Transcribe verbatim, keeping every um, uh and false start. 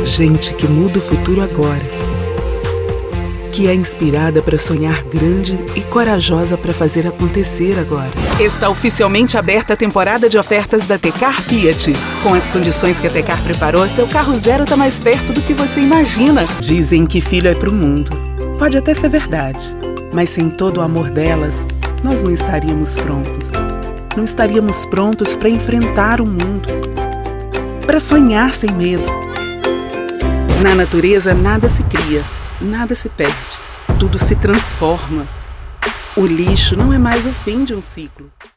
Gente que muda o futuro agora, que é inspirada para sonhar grande e corajosa para fazer acontecer agora. Está oficialmente aberta a temporada de ofertas da Tecar Fiat. Com as condições que a Tecar preparou, seu carro zero está mais perto do que você imagina. Dizem que filho é pro mundo. Pode até ser verdade, mas sem todo o amor delas, nós não estaríamos prontos. Não estaríamos prontos para enfrentar o mundo, para sonhar sem medo. Na natureza, nada se cria, nada se perde, tudo se transforma. O lixo não é mais o fim de um ciclo.